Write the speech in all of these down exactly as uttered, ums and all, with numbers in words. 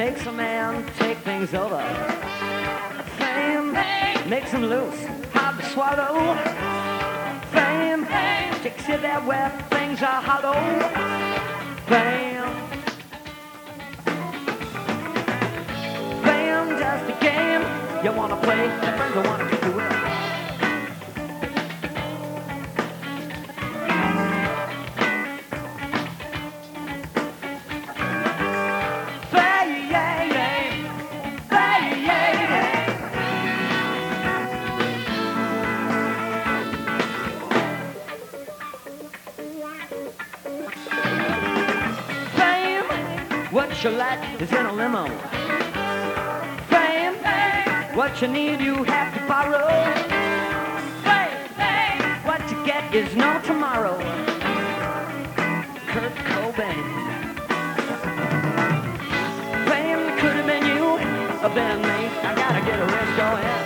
makes a man take things over. Fame makes him loose, hard to swallow. Fame takes you there where things are hollow. Fame, fame, just a game you wanna play. Your friends will wanna get you in. What you like is in a limo. Fame, what you need you have to borrow. Fame, what you get is no tomorrow. Kurt Cobain. Fame could have been you, or been me. I gotta get a rest going.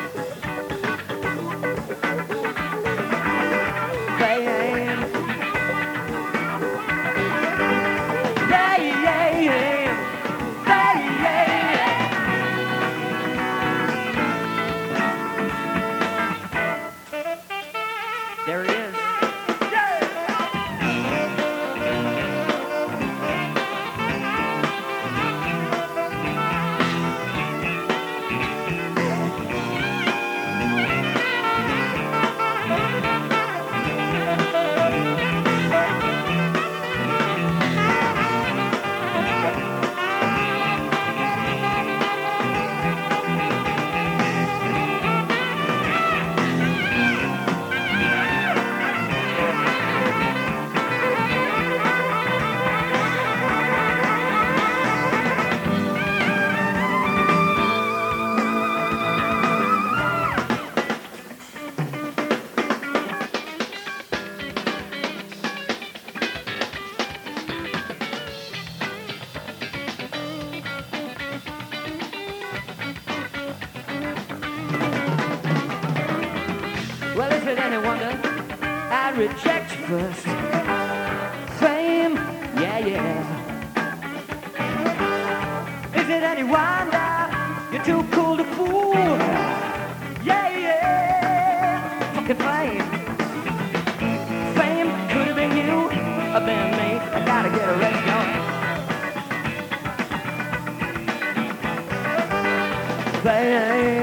There he is. Well, is it any wonder I reject you first? Fame, yeah, yeah. Is it any wonder you're too cool to fool? Yeah, yeah. Fucking fame. Fame could have been you, or been me. I gotta get a rest going. Fame.